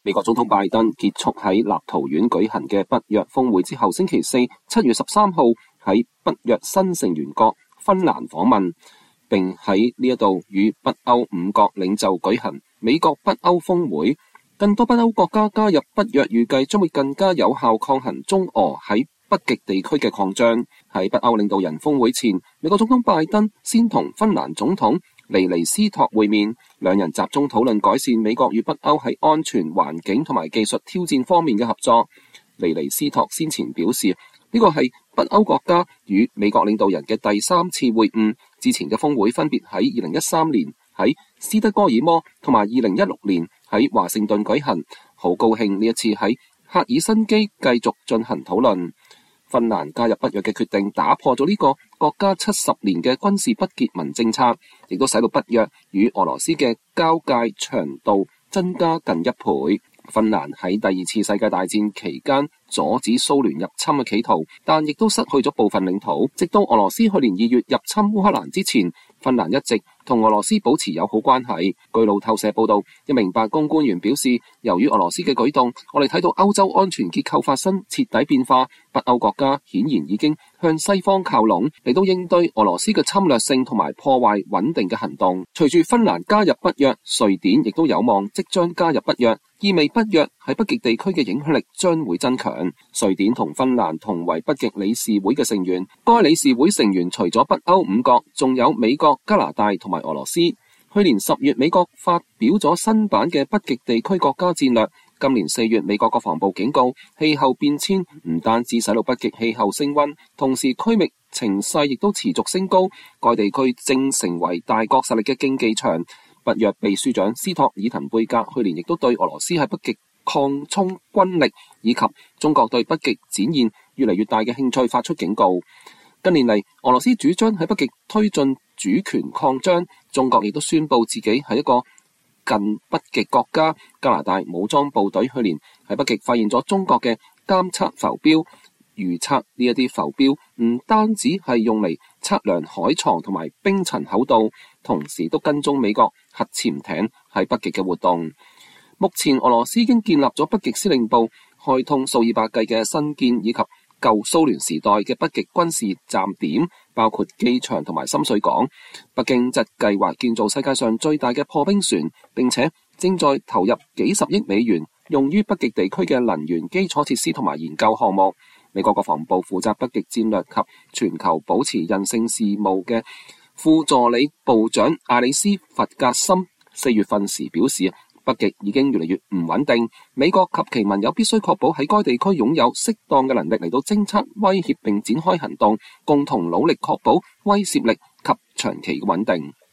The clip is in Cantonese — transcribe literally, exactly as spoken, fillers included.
美國總統拜登結束喺立陶宛舉行嘅北約峰會之後，星期四七月十三號喺北約新成員國芬蘭訪問，並喺呢一度與北歐五國領袖舉行美國北歐峰會。更多北歐國家加入北約，預計將會更加有效抗衡中俄喺北極地區嘅擴張。喺北歐領導人峰會前，美國總統拜登先同芬蘭總統尼尼斯托會面，兩人集中討論改善美國與北歐喺安全、環境同埋技術挑戰方面嘅合作。尼尼斯托先前表示，呢個係北歐國家與美國領導人嘅第三次會晤，之前嘅峰會分別喺二零一三年喺斯德哥爾摩同埋二零一六年喺華盛頓舉行。好高興呢一次喺赫爾辛基繼續進行討論。芬蘭加入北約嘅決定打破咗呢個國家七十年嘅軍事不結盟政策，亦都使到北約與俄羅斯嘅交界長度增加近一倍。芬蘭喺第二次世界大戰期間阻止蘇聯入侵嘅企圖，但亦都失去咗部分領土。直到俄羅斯去年二月入侵烏克蘭之前，芬蘭一直同俄羅斯保持友好關係。據路透社報道，一名白宮官員表示，由於俄羅斯嘅舉動，我哋睇到歐洲安全結構發生徹底變化，北歐國家顯然已經向西方靠攏，嚟到應對俄羅斯嘅侵略性同埋破壞穩定嘅行動。隨住芬蘭加入北約，瑞典亦都有望即將加入北約，意味北約喺北極地區嘅影響力將會增強。瑞典同芬蘭同為北極理事會嘅成員，該理事會成員除咗北歐五國，仲有美國、加拿大同埋俄羅斯。去年十月，美國發表咗新版嘅北極地區國家戰略。今年四月，美國國防部警告，氣候變遷唔單止使到北極氣候升溫，同時區域情勢亦都持續升高。該地區正成為大國實力嘅競技場。北約秘書長斯托爾滕貝格去年亦都對俄羅斯喺北極擴充軍力以及中國對北極展現越嚟越大嘅興趣發出警告。近年嚟，俄羅斯主張喺北極推進主權擴張，中國亦都宣布自己係一個近北極國家。加拿大武裝部隊去年喺北極發現咗中國嘅監測浮標，預測呢一啲浮標唔單止係用嚟測量海床同埋冰層厚度，同時都跟蹤美國核潛艇喺北極嘅活動。目前俄羅斯已經建立咗北極司令部，開通數以百計嘅新建以及舊蘇聯時代嘅北極軍事站點，包括機場同埋深水港。北京則計劃建造世界上最大嘅破冰船，並且正在投入幾十億美元用於北極地區嘅能源基礎設施同埋研究項目。美國國防部負責北極戰略及全球保持韌性事務嘅副助理部長艾里斯·弗格森四月份時表示，北極已經越嚟越唔穩定，美國及其盟友必須確保喺該地區擁有適當嘅能力嚟到偵測威脅並展開行動，共同努力確保威懾力及長期嘅穩定。